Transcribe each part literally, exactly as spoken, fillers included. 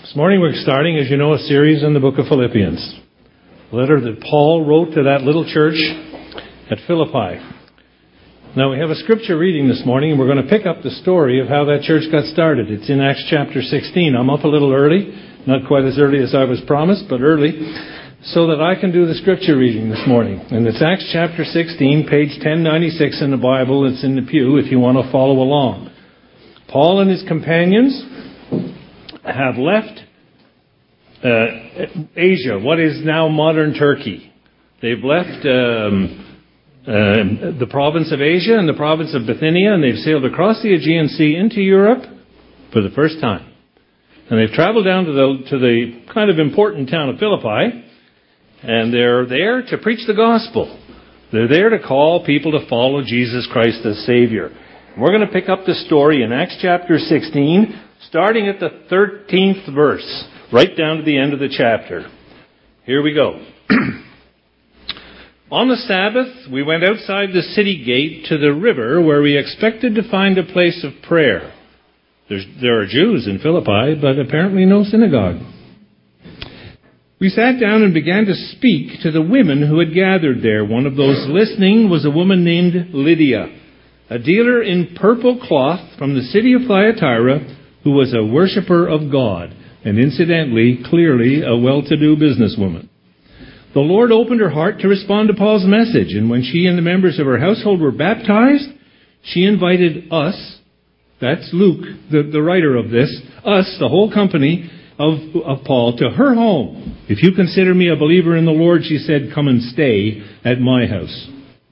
This morning we're starting, as you know, a series in the book of Philippians. A letter that Paul wrote to that little church at Philippi. Now we have a scripture reading this morning, and we're going to pick up the story of how that church got started. It's in Acts chapter sixteen. I'm up a little early, not quite as early as I was promised, but early, so that I can do the scripture reading this morning. And it's Acts chapter sixteen, page ten ninety-six in the Bible. It's in the pew if you want to follow along. Paul and his companions have left uh, Asia, what is now modern Turkey. They've left um, uh, the province of Asia and the province of Bithynia, and they've sailed across the Aegean Sea into Europe for the first time. And they've traveled down to the to the kind of important town of Philippi, and they're there to preach the gospel. They're there to call people to follow Jesus Christ as Savior. We're going to pick up the story in Acts chapter sixteen, starting at the thirteenth verse, right down to the end of the chapter. Here we go. On the Sabbath, we went outside the city gate to the river where we expected to find a place of prayer. There's, there are Jews in Philippi, but apparently no synagogue. We sat down and began to speak to the women who had gathered there. One of those listening was a woman named Lydia, a dealer in purple cloth from the city of Thyatira, who was a worshiper of God, and incidentally, clearly a well-to-do businesswoman. The Lord opened her heart to respond to Paul's message, and when she and the members of her household were baptized, she invited us, that's Luke, the, the writer of this, us, the whole company of, of Paul, to her home. If you consider me a believer in the Lord, she said, come and stay at my house.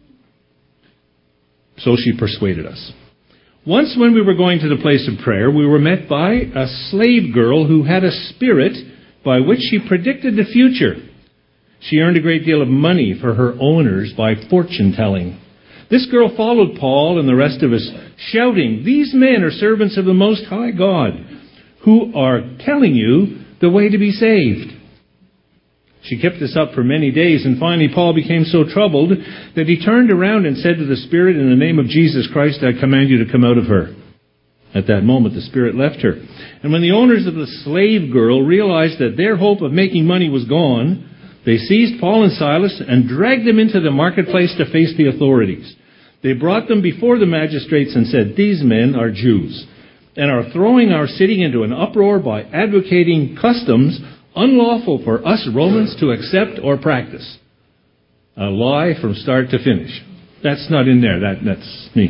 So she persuaded us. Once when we were going to the place of prayer, we were met by a slave girl who had a spirit by which she predicted the future. She earned a great deal of money for her owners by fortune-telling. This girl followed Paul and the rest of us, shouting, these men are servants of the Most High God, who are telling you the way to be saved. She kept this up for many days, and finally Paul became so troubled that he turned around and said to the spirit, in the name of Jesus Christ, I command you to come out of her. At that moment, the spirit left her. And when the owners of the slave girl realized that their hope of making money was gone, they seized Paul and Silas and dragged them into the marketplace to face the authorities. They brought them before the magistrates and said, these men are Jews and are throwing our city into an uproar by advocating customs unlawful for us Romans to accept or practice. A lie from start to finish. That's not in there. That, that's me.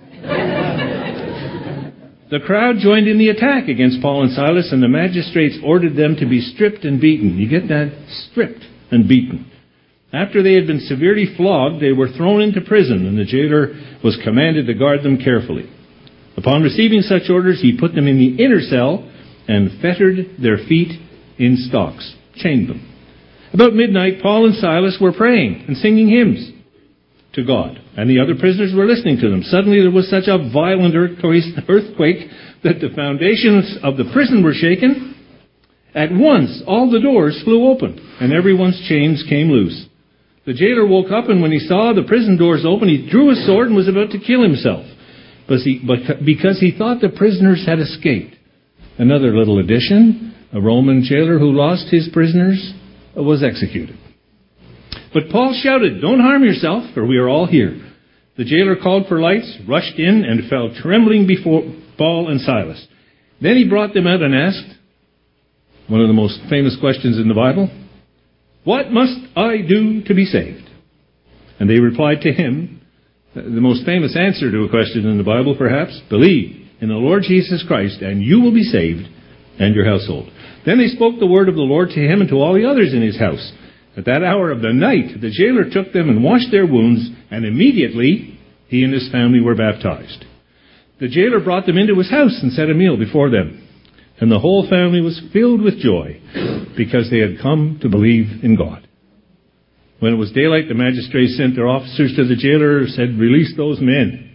The crowd joined in the attack against Paul and Silas, and the magistrates ordered them to be stripped and beaten. You get that? Stripped and beaten. After they had been severely flogged, they were thrown into prison, and the jailer was commanded to guard them carefully. Upon receiving such orders, he put them in the inner cell and fettered their feet in stocks, chained them. About midnight, Paul and Silas were praying and singing hymns to God, and the other prisoners were listening to them. Suddenly there was such a violent earthquake that the foundations of the prison were shaken. At once, all the doors flew open, and everyone's chains came loose. The jailer woke up, and when he saw the prison doors open, he drew his sword and was about to kill himself, but he, but because he thought the prisoners had escaped. Another little addition. A Roman jailer who lost his prisoners was executed. But Paul shouted, don't harm yourself, for we are all here. The jailer called for lights, rushed in, and fell trembling before Paul and Silas. Then he brought them out and asked, one of the most famous questions in the Bible, what must I do to be saved? And they replied to him, the most famous answer to a question in the Bible perhaps, believe in the Lord Jesus Christ, and you will be saved, and your household. Then they spoke the word of the Lord to him and to all the others in his house. At that hour of the night, the jailer took them and washed their wounds, and immediately he and his family were baptized. The jailer brought them into his house and set a meal before them. And the whole family was filled with joy because they had come to believe in God. When it was daylight, the magistrates sent their officers to the jailer and said, release those men.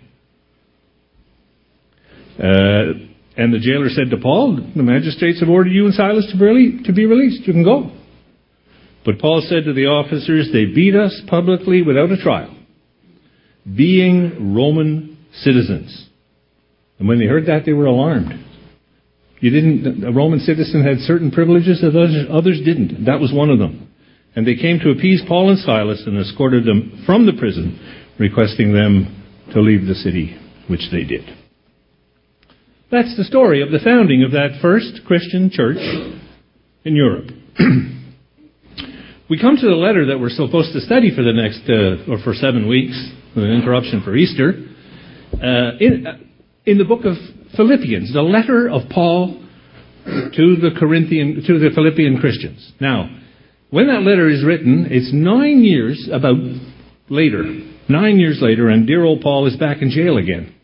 Uh... And the jailer said to Paul, the magistrates have ordered you and Silas to be released. You can go. But Paul said to the officers, they beat us publicly without a trial, being Roman citizens. And when they heard that, they were alarmed. You didn't. A Roman citizen had certain privileges that others, others didn't. That was one of them. And they came to appease Paul and Silas and escorted them from the prison, requesting them to leave the city, which they did. That's the story of the founding of that first Christian church in Europe. We come to the letter that we're supposed to study for the next, uh, or for seven weeks, with an interruption for Easter, uh, in, uh, in the book of Philippians, the letter of Paul to the Corinthian, to the Philippian Christians. Now, when that letter is written, it's nine years about later, nine years later, and dear old Paul is back in jail again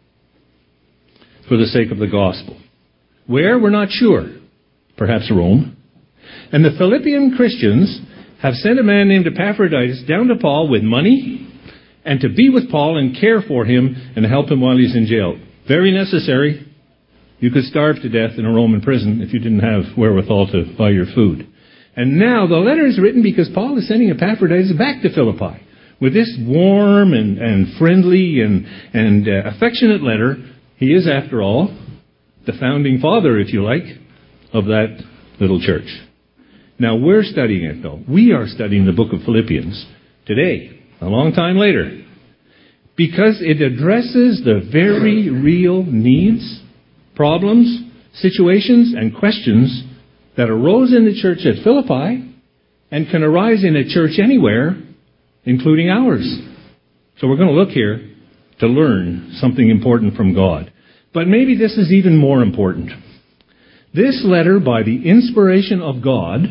for the sake of the gospel. Where? We're not sure. Perhaps Rome. And the Philippian Christians have sent a man named Epaphroditus down to Paul with money and to be with Paul and care for him and help him while he's in jail. Very necessary. You could starve to death in a Roman prison if you didn't have wherewithal to buy your food. And now the letter is written because Paul is sending Epaphroditus back to Philippi with this warm and, and friendly and, and uh, affectionate letter. He is, after all, the founding father, if you like, of that little church. Now, we're studying it, though. We are studying the book of Philippians today, a long time later, because it addresses the very real needs, problems, situations, and questions that arose in the church at Philippi and can arise in a church anywhere, including ours. So we're going to look here to learn something important from God. But maybe this is even more important. This letter, by the inspiration of God,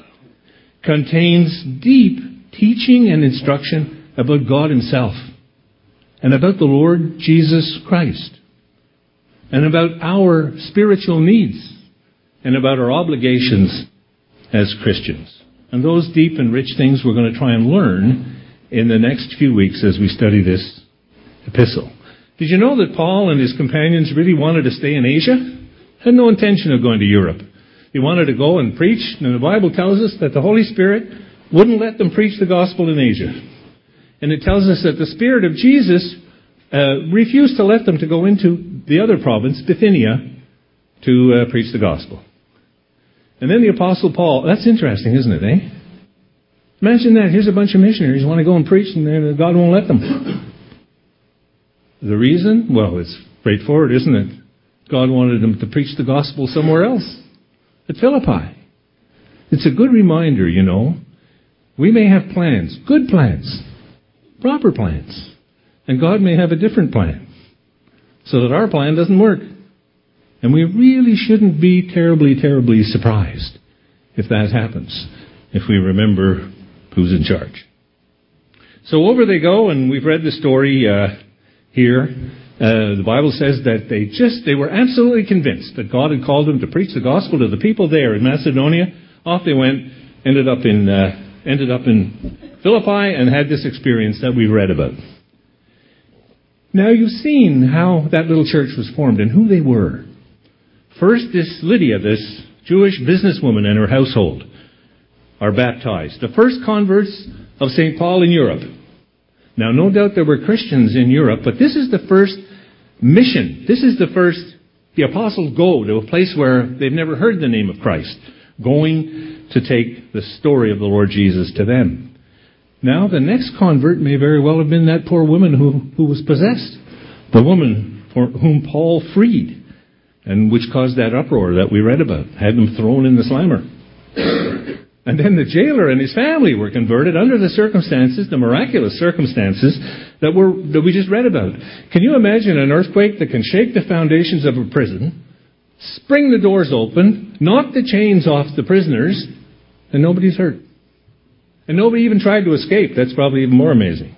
contains deep teaching and instruction about God Himself and about the Lord Jesus Christ and about our spiritual needs and about our obligations as Christians. And those deep and rich things we're going to try and learn in the next few weeks as we study this epistle. Did you know that Paul and his companions really wanted to stay in Asia? Had no intention of going to Europe. They wanted to go and preach, and the Bible tells us that the Holy Spirit wouldn't let them preach the gospel in Asia. And it tells us that the Spirit of Jesus uh, refused to let them to go into the other province, Bithynia, to uh, preach the gospel. And then the Apostle Paul, that's interesting, isn't it, eh? Imagine that. Here's a bunch of missionaries who want to go and preach, and God won't let them. The reason? Well, it's straightforward, isn't it? God wanted them to preach the gospel somewhere else. At Philippi. It's a good reminder, you know. We may have plans, good plans, proper plans. And God may have a different plan. So that our plan doesn't work. And we really shouldn't be terribly, terribly surprised if that happens. If we remember who's in charge. So over they go, and we've read the story uh, here. Uh, the Bible says that they just, they were absolutely convinced that God had called them to preach the gospel to the people there in Macedonia. Off they went, ended up in, uh, ended up in Philippi and had this experience that we read about. Now you've seen how that little church was formed and who they were. First, this Lydia, this Jewish businesswoman and her household are baptized. The first converts of Saint Paul in Europe. Now, no doubt there were Christians in Europe, but this is the first mission. This is the first, the apostles go to a place where they've never heard the name of Christ, going to take the story of the Lord Jesus to them. Now, the next convert may very well have been that poor woman who, who was possessed, the woman for whom Paul freed, and which caused that uproar that we read about, had them thrown in the slammer. And then the jailer and his family were converted under the circumstances, the miraculous circumstances that were that we just read about. Can you imagine an earthquake that can shake the foundations of a prison, spring the doors open, knock the chains off the prisoners, and nobody's hurt? And nobody even tried to escape. That's probably even more amazing.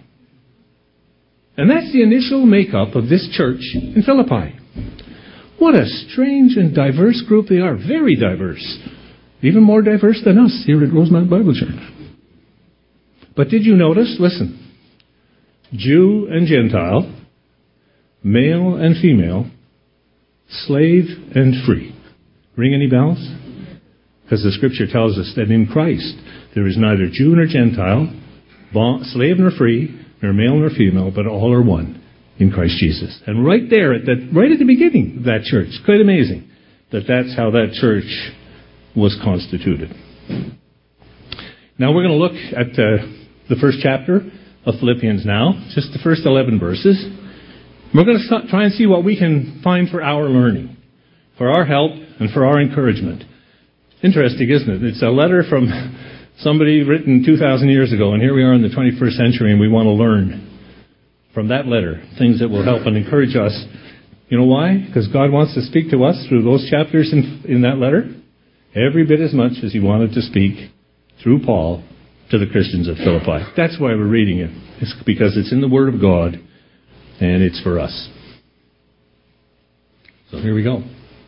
And that's the initial makeup of this church in Philippi. What a strange and diverse group they are. Very diverse. Even more diverse than us here at Rosemount Bible Church. But did you notice? Listen. Jew and Gentile, male and female, slave and free. Ring any bells? Because the Scripture tells us that in Christ there is neither Jew nor Gentile, slave nor free, nor male nor female, but all are one in Christ Jesus. And right there, at that, right at the beginning of that church, quite amazing. that that's how that church was constituted. Now we're going to look at uh, the first chapter of Philippians now, just the first eleven verses. We're going to try and see what we can find for our learning, for our help, and for our encouragement. Interesting, isn't it? It's a letter from somebody written two thousand years ago, and here we are in the twenty-first century, and we want to learn from that letter things that will help and encourage us. You know why? Because God wants to speak to us through those chapters in, in that letter every bit as much as he wanted to speak through Paul to the Christians at Philippi. That's why we're reading it. It's because it's in the Word of God, and it's for us. So here we go.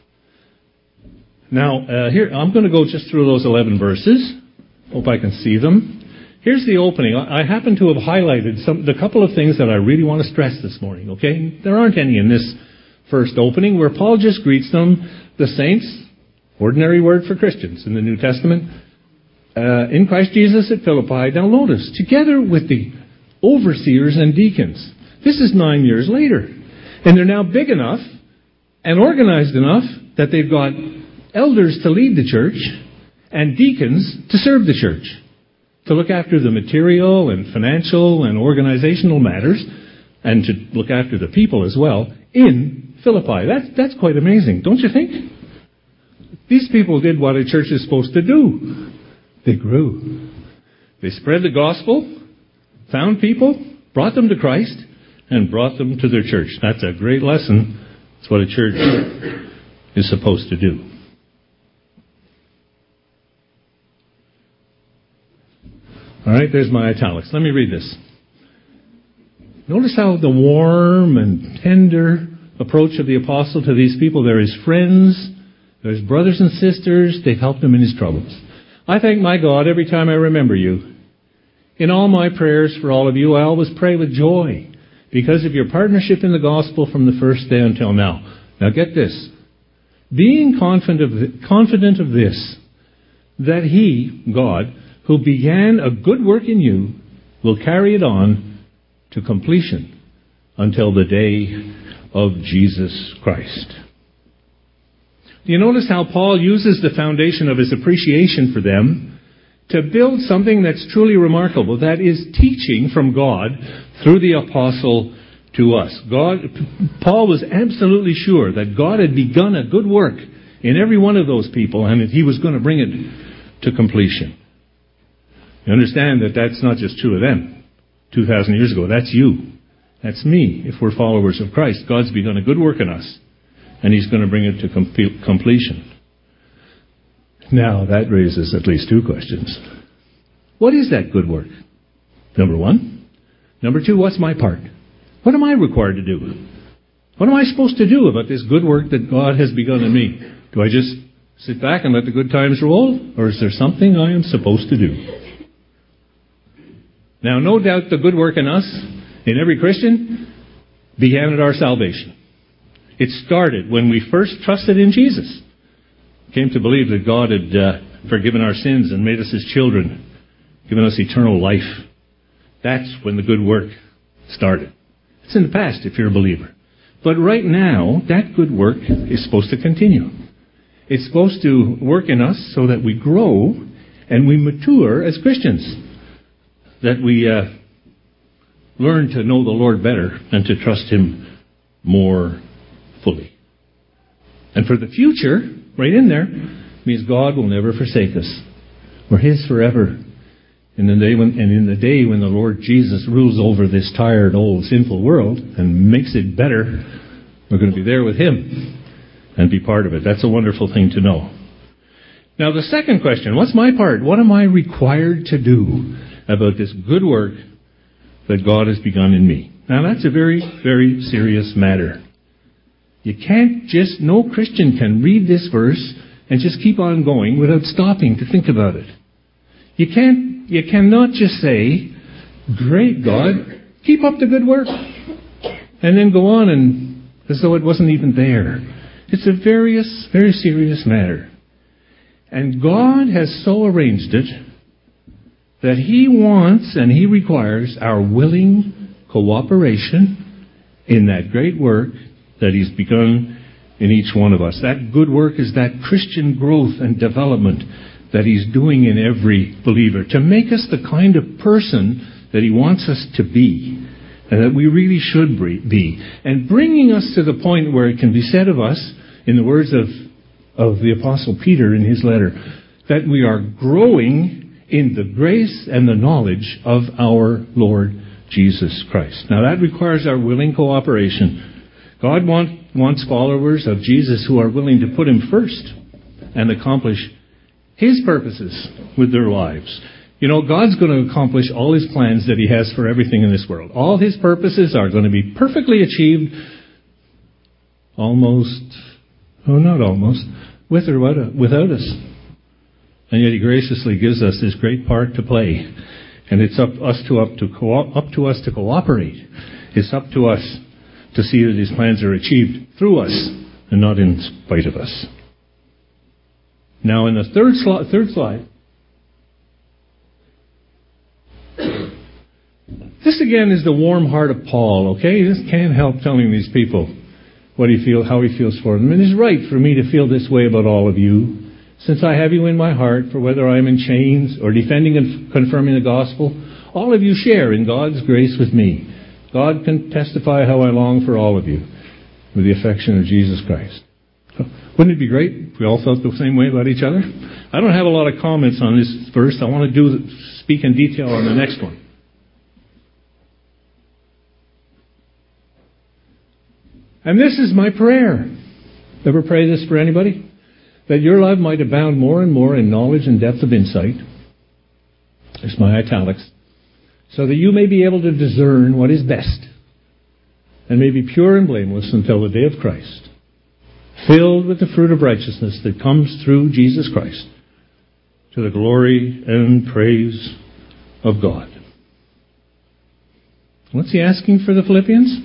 Now, uh, here I'm going to go just through those eleven verses. Hope I can see them. Here's the opening. I happen to have highlighted some the couple of things that I really want to stress this morning. Okay, there aren't any in this first opening where Paul just greets them, the saints, ordinary word for Christians in the New Testament, uh, in Christ Jesus at Philippi. Now notice, together with the overseers and deacons. This is nine years later, and they're now big enough and organized enough that they've got elders to lead the church and deacons to serve the church, to look after the material and financial and organizational matters, and to look after the people as well in Philippi. That's, that's quite amazing, don't you think? These people did what a church is supposed to do. They grew. They spread the gospel, found people, brought them to Christ, and brought them to their church. That's a great lesson. That's what a church is supposed to do. All right, there's my italics. Let me read this. Notice how the warm and tender approach of the apostle to these people. They're his friends. They're his brothers and sisters. They've helped him in his troubles. I thank my God every time I remember you. In all my prayers for all of you, I always pray with joy because of your partnership in the gospel from the first day until now. Now get this. Being confident of, th- confident of this, that he, God, who began a good work in you, will carry it on to completion until the day of Jesus Christ. Do you notice how Paul uses the foundation of his appreciation for them to build something that's truly remarkable, that is teaching from God through the apostle to us. God, Paul was absolutely sure that God had begun a good work in every one of those people and that he was going to bring it to completion. You understand that that's not just true of them two thousand years ago. That's you. That's me. If we're followers of Christ, God's begun a good work in us, and he's going to bring it to com- completion. Now, that raises at least two questions. What is that good work? Number one. Number two, what's my part? What am I required to do? What am I supposed to do about this good work that God has begun in me? Do I just sit back and let the good times roll? Or is there something I am supposed to do? Now, no doubt the good work in us, in every Christian, began at our salvation. It started when we first trusted in Jesus. Came to believe that God had uh, forgiven our sins and made us his children, given us eternal life. That's when the good work started. It's in the past if you're a believer. But right now, that good work is supposed to continue. It's supposed to work in us so that we grow and we mature as Christians. That we uh, learn to know the Lord better and to trust him more fully. And for the future, right in there, means God will never forsake us. We're his forever. And in the day when, and in the day when the Lord Jesus rules over this tired, old, sinful world and makes it better, we're going to be there with him and be part of it. That's a wonderful thing to know. Now, the second question, what's my part? What am I required to do about this good work that God has begun in me? Now, that's a very, very serious matter. You can't just, no Christian can read this verse and just keep on going without stopping to think about it. You can't, you cannot just say, great God, keep up the good work, and then go on and as though it wasn't even there. It's a very, very serious matter. And God has so arranged it that he wants and he requires our willing cooperation in that great work that he's begun in each one of us. That good work is that Christian growth and development that He's doing in every believer to make us the kind of person that He wants us to be and that we really should be, and bringing us to the point where it can be said of us, in the words of, of the Apostle Peter in his letter, that we are growing in the grace and the knowledge of our Lord Jesus Christ. Now that requires our willing cooperation. God want, wants followers of Jesus who are willing to put Him first and accomplish His purposes with their lives. You know, God's going to accomplish all His plans that He has for everything in this world. All His purposes are going to be perfectly achieved almost, oh not almost, with or without us. And yet He graciously gives us this great part to play. And it's up us to up to co- up to us to cooperate. It's up to us to see that His plans are achieved through us and not in spite of us. Now in the third, sli- third slide, this again is the warm heart of Paul, okay? He just can't help telling these people what he feel, how he feels for them. And it's right for me to feel this way about all of you, since I have you in my heart, for whether I am in chains or defending and confirming the gospel, all of you share in God's grace with me. God can testify how I long for all of you with the affection of Jesus Christ. So, wouldn't it be great if we all felt the same way about each other? I don't have a lot of comments on this verse. I want to do speak in detail on the next one. And this is my prayer. Ever pray this for anybody? That your love might abound more and more in knowledge and depth of insight. There's my italics. So that you may be able to discern what is best and may be pure and blameless until the day of Christ, filled with the fruit of righteousness that comes through Jesus Christ, to the glory and praise of God. What's he asking for the Philippians?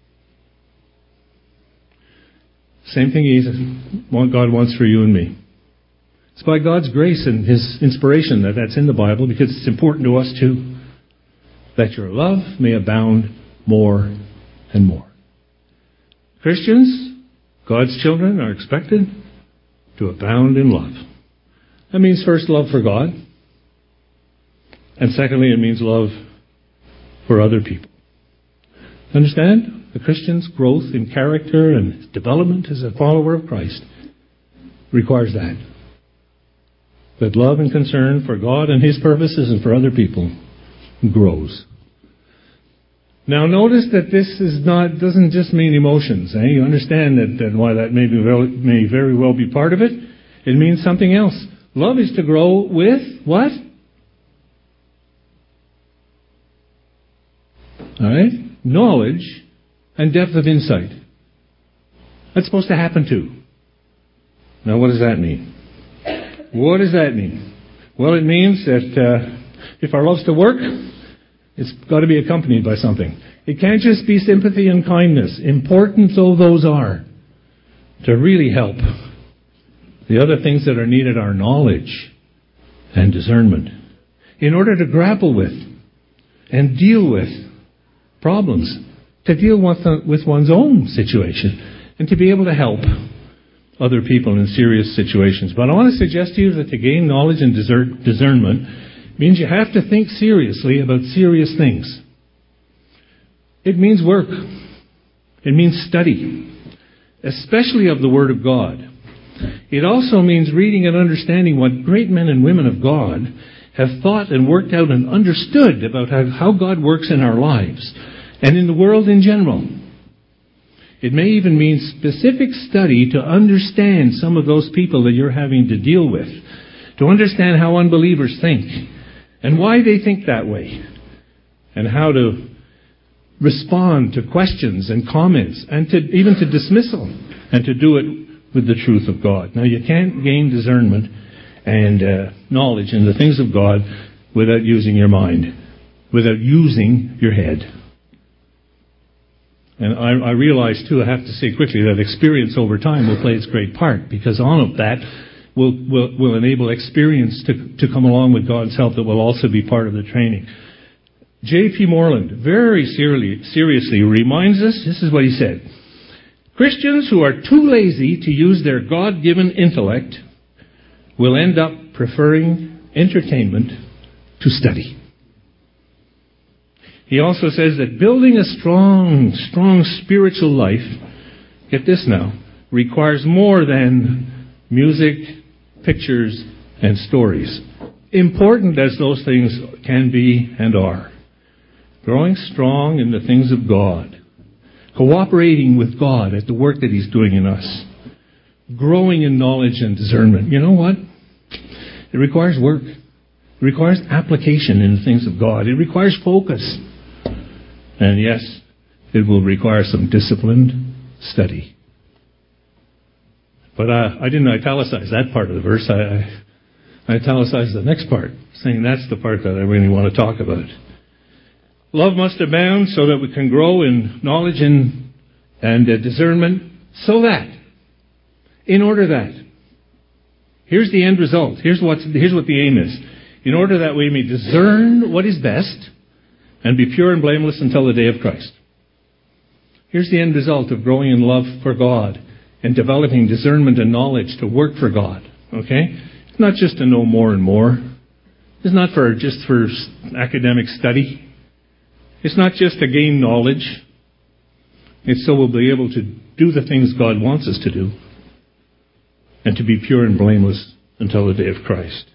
Same thing he God wants for you and me. It's by God's grace and His inspiration that that's in the Bible, because it's important to us too, that your love may abound more and more. Christians, God's children, are expected to abound in love. That means first love for God, and secondly it means love for other people. Understand? The Christian's growth in character and development as a follower of Christ requires that. That love and concern for God and His purposes and for other people grows. Now notice that this is not doesn't just mean emotions. Eh? You understand that, that while that may, be very, may very well be part of it, it means something else. Love is to grow with what? All right? Knowledge and depth of insight. That's supposed to happen too. Now what does that mean? What does that mean? Well, it means that uh, if our love's to work, it's got to be accompanied by something. It can't just be sympathy and kindness, important though those are, to really help. The other things that are needed are knowledge and discernment in order to grapple with and deal with problems, to deal with, the, with one's own situation, and to be able to help other people in serious situations. But I want to suggest to you that to gain knowledge and discern, discernment means you have to think seriously about serious things. It means work. It means study, especially of the Word of God. It also means reading and understanding what great men and women of God have thought and worked out and understood about how, how God works in our lives and in the world in general. It may even mean specific study to understand some of those people that you're having to deal with, to understand how unbelievers think and why they think that way, and how to respond to questions and comments, and to even to dismissal, and to do it with the truth of God. Now, you can't gain discernment and uh, knowledge in the things of God without using your mind, without using your head. And I, I realize, too, I have to say quickly, that experience over time will play its great part, because all of that will, will, will enable experience to, to come along with God's help that will also be part of the training. J P Moreland very seriously, seriously reminds us, this is what he said, Christians who are too lazy to use their God-given intellect will end up preferring entertainment to study. He also says that building a strong, strong spiritual life, get this now, requires more than music, pictures, and stories. Important as those things can be and are. Growing strong in the things of God. Cooperating with God at the work that He's doing in us. Growing in knowledge and discernment. You know what? It requires work. It requires application in the things of God. It requires focus. And yes, it will require some disciplined study. But uh, I didn't italicize that part of the verse. I, I italicized the next part, saying that's the part that I really want to talk about. Love must abound so that we can grow in knowledge and, and uh, discernment, so that, in order that, here's the end result. Here's, what's, here's what the aim is. In order that we may discern what is best and be pure and blameless until the day of Christ. Here's the end result of growing in love for God and developing discernment and knowledge to work for God. Okay? It's not just to know more and more. It's not for just for academic study. It's not just to gain knowledge. It's so we'll be able to do the things God wants us to do and to be pure and blameless until the day of Christ.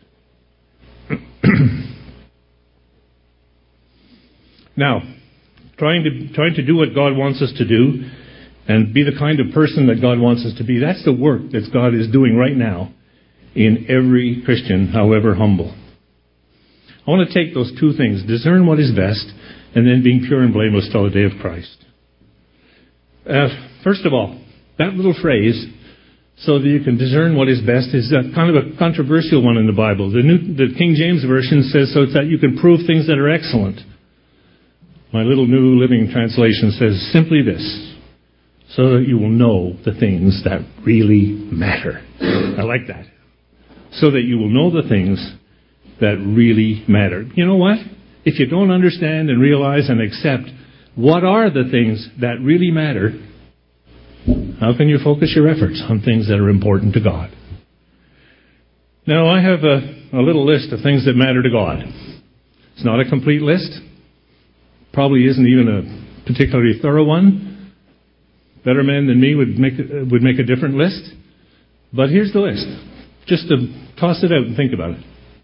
Now, trying to trying to do what God wants us to do and be the kind of person that God wants us to be, that's the work that God is doing right now in every Christian, however humble. I want to take those two things, discern what is best, and then being pure and blameless till the day of Christ. Uh, first of all, that little phrase, so that you can discern what is best, is a kind of a controversial one in the Bible. The, New, the King James Version says so that you can prove things that are excellent. My little New Living Translation says simply this, so that you will know the things that really matter. I like that. So that you will know the things that really matter. You know what? If you don't understand and realize and accept what are the things that really matter, how can you focus your efforts on things that are important to God? Now, I have a, a little list of things that matter to God. It's not a complete list. Probably isn't even a particularly thorough one. Better men than me would make would make a different list. But here's the list. Just to toss it out and think about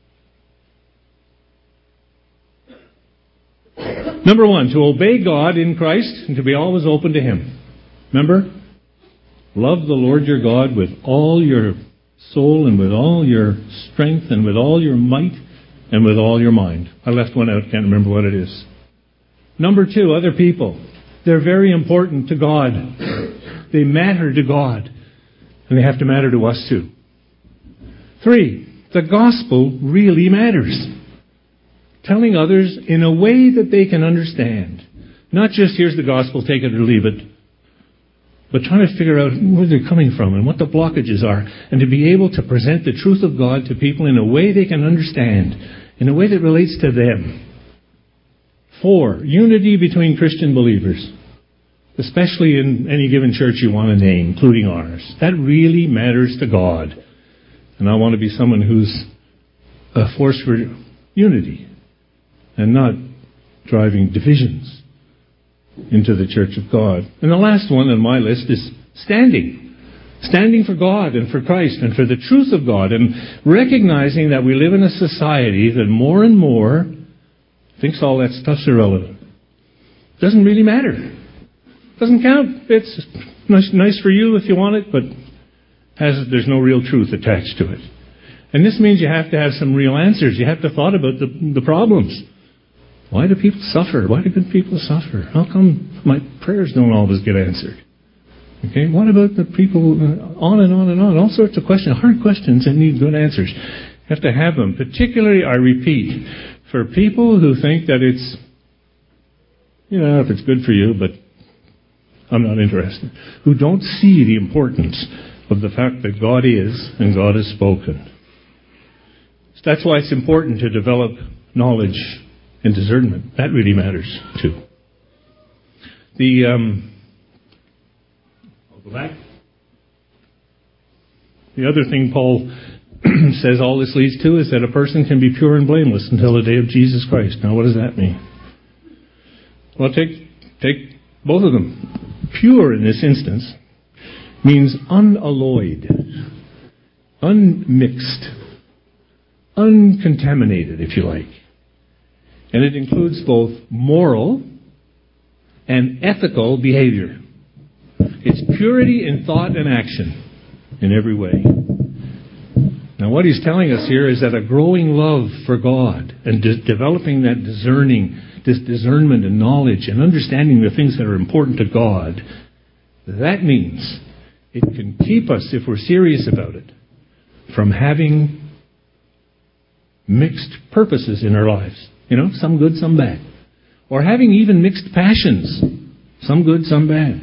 it. Number one, to obey God in Christ and to be always open to Him. Remember? Love the Lord your God with all your soul and with all your strength and with all your might and with all your mind. I left one out, can't remember what it is. Number two, other people. They're very important to God. They matter to God. And they have to matter to us too. Three, the gospel really matters. Telling others in a way that they can understand. Not just, here's the gospel, take it or leave it. But trying to figure out where they're coming from and what the blockages are. And to be able to present the truth of God to people in a way they can understand. In a way that relates to them. Four, unity between Christian believers. Especially in any given church you want to name, including ours. That really matters to God. And I want to be someone who's a force for unity. And not driving divisions into the church of God. And the last one on my list is standing. Standing for God and for Christ and for the truth of God. And recognizing that we live in a society that more and more thinks all that stuff's irrelevant. Doesn't really matter. Doesn't count. It's nice, nice for you if you want it, but has there's no real truth attached to it. And this means you have to have some real answers. You have to thought about the, the problems. Why do people suffer? Why do good people suffer? How come my prayers don't always get answered? Okay, what about the people, on and on and on, all sorts of questions, hard questions that need good answers. You have to have them. Particularly, I repeat, for people who think that it's, you know, if it's good for you, but I'm not interested. Who don't see the importance of the fact that God is and God has spoken. So that's why it's important to develop knowledge and discernment. That really matters too. The um, Go back. The other thing Paul says all this leads to is that a person can be pure and blameless until the day of Jesus Christ. Now, what does that mean? Well, take take both of them. Pure in this instance means unalloyed, unmixed, uncontaminated, if you like. And it includes both moral and ethical behavior. It's purity in thought and action in every way. Now, what he's telling us here is that a growing love for God and de- developing that discerning, this discernment and knowledge and understanding the things that are important to God, that means it can keep us, if we're serious about it, from having mixed purposes in our lives. You know, some good, some bad. Or having even mixed passions. Some good, some bad.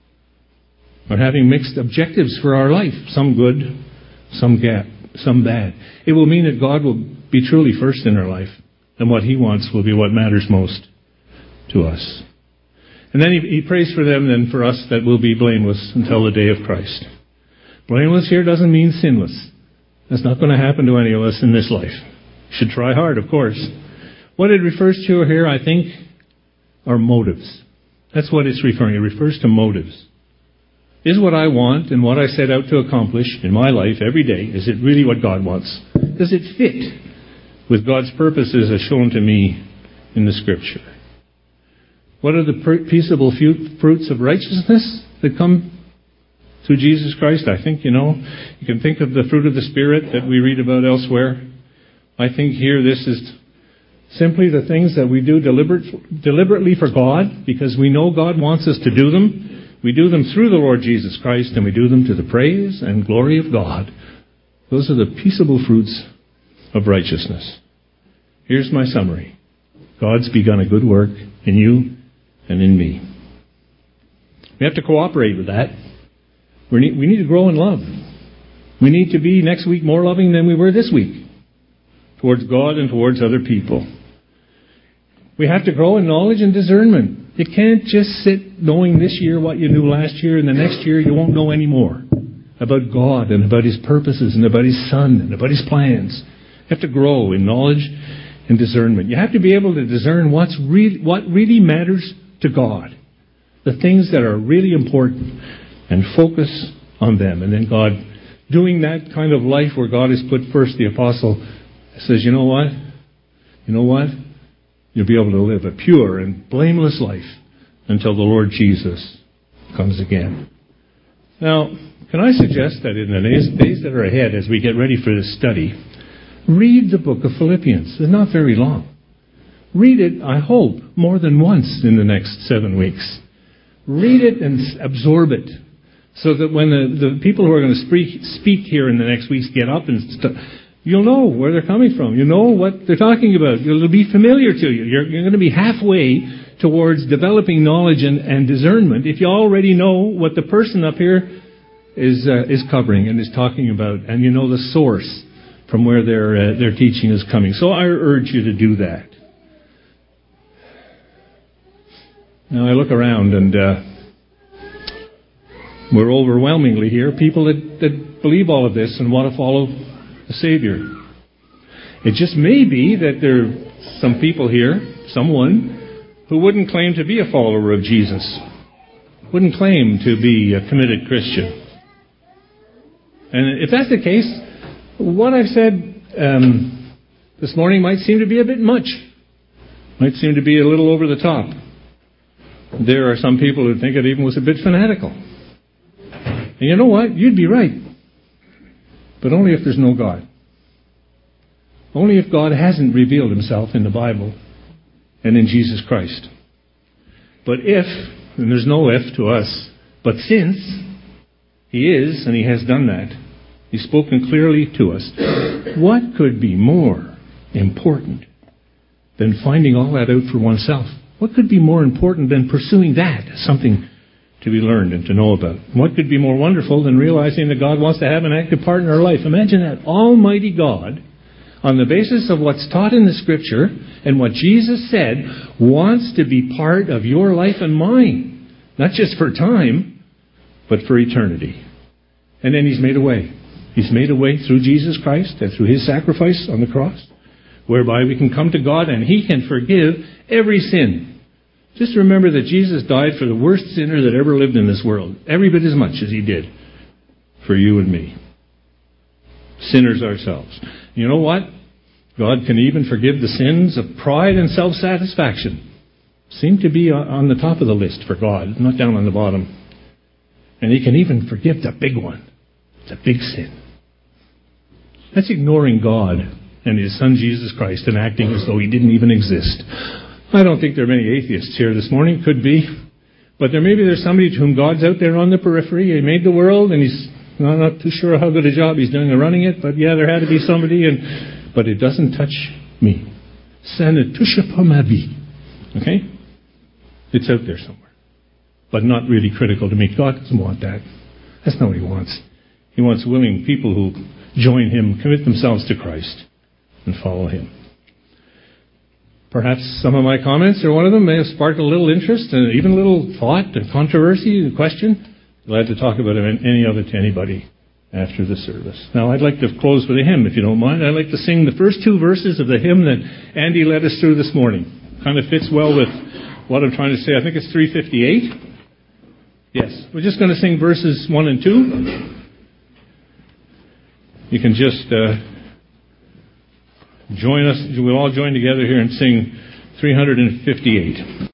Or having mixed objectives for our life. Some good, some gap, some bad. It will mean that God will be truly first in our life. And what He wants will be what matters most to us. And then he, he prays for them and for us that we'll be blameless until the day of Christ. Blameless here doesn't mean sinless. That's not going to happen to any of us in this life. Should try hard, of course. What it refers to here, I think, are motives. That's what it's referring to. It refers to motives. Is what I want and what I set out to accomplish in my life every day, is it really what God wants? Does it fit with God's purposes as shown to me in the Scripture? What are the peaceable fruits of righteousness that come through Jesus Christ? I think, you know, you can think of the fruit of the Spirit that we read about elsewhere. I think here this is simply the things that we do deliberate, deliberately for God, because we know God wants us to do them. We do them through the Lord Jesus Christ, and we do them to the praise and glory of God. Those are the peaceable fruits of righteousness. Here's my summary. God's begun a good work in you and in me. We have to cooperate with that. We need, we need to grow in love. We need to be next week more loving than we were this week towards God and towards other people. We have to grow in knowledge and discernment. You can't just sit knowing this year what you knew last year, and the next year you won't know any more about God and about His purposes and about His Son and about His plans. You have to grow in knowledge and discernment. You have to be able to discern what's re- what really matters to God, the things that are really important, and focus on them. And then God, doing that kind of life where God has put first, the apostle says, you know what? You know what? You'll be able to live a pure and blameless life until the Lord Jesus comes again. Now, can I suggest that in the days that are ahead, as we get ready for this study, read the book of Philippians. It's not very long. Read it, I hope, more than once in the next seven weeks. Read it and absorb it, so that when the, the people who are going to speak, speak here in the next weeks get up and st- you'll know where they're coming from. You know what they're talking about. It'll be familiar to you. You're, you're going to be halfway towards developing knowledge and, and discernment if you already know what the person up here is uh, is covering and is talking about, and you know the source from where their uh, their teaching is coming. So I urge you to do that. Now I look around, and uh, we're overwhelmingly here people that, that believe all of this and want to follow the Savior. It just may be that there are some people here, someone, who wouldn't claim to be a follower of Jesus, wouldn't claim to be a committed Christian. And if that's the case, what I've said um, this morning might seem to be a bit much, might seem to be a little over the top. There are some people who think it even was a bit fanatical. And you know what? You'd be right. But only if there's no God. Only if God hasn't revealed Himself in the Bible and in Jesus Christ. But if, and there's no if to us, but since He is, and He has done that, He's spoken clearly to us, what could be more important than finding all that out for oneself? What could be more important than pursuing that as something to be learned and to know about? What could be more wonderful than realizing that God wants to have an active part in our life? Imagine that. Almighty God, on the basis of what's taught in the Scripture and what Jesus said, wants to be part of your life and mine. Not just for time, but for eternity. And then He's made a way. He's made a way through Jesus Christ and through His sacrifice on the cross, whereby we can come to God and He can forgive every sin. Just remember that Jesus died for the worst sinner that ever lived in this world, every bit as much as He did for you and me. Sinners ourselves. You know what? God can even forgive the sins of pride and self-satisfaction. Seem to be on the top of the list for God, not down on the bottom. And He can even forgive the big one, the big sin. That's ignoring God and His Son Jesus Christ and acting as though He didn't even exist. I don't think there are many atheists here this morning. Could be. But there maybe there's somebody to whom God's out there on the periphery. He made the world and He's I'm not too sure how good a job He's doing of running it, but yeah, there had to be somebody, and but it doesn't touch me. Ça ne touche pas ma vie. Okay? It's out there somewhere. But not really critical to me. God doesn't want that. That's not what He wants. He wants willing people who join Him, commit themselves to Christ, and follow Him. Perhaps some of my comments, or one of them, may have sparked a little interest, and even a little thought and controversy and question. Glad to talk about it any of it to anybody after the service. Now, I'd like to close with a hymn, if you don't mind. I'd like to sing the first two verses of the hymn that Andy led us through this morning. Kind of fits well with what I'm trying to say. I think it's three fifty-eight. Yes. We're just going to sing verses one and two. You can just uh, join us. We'll all join together here and sing three fifty-eight.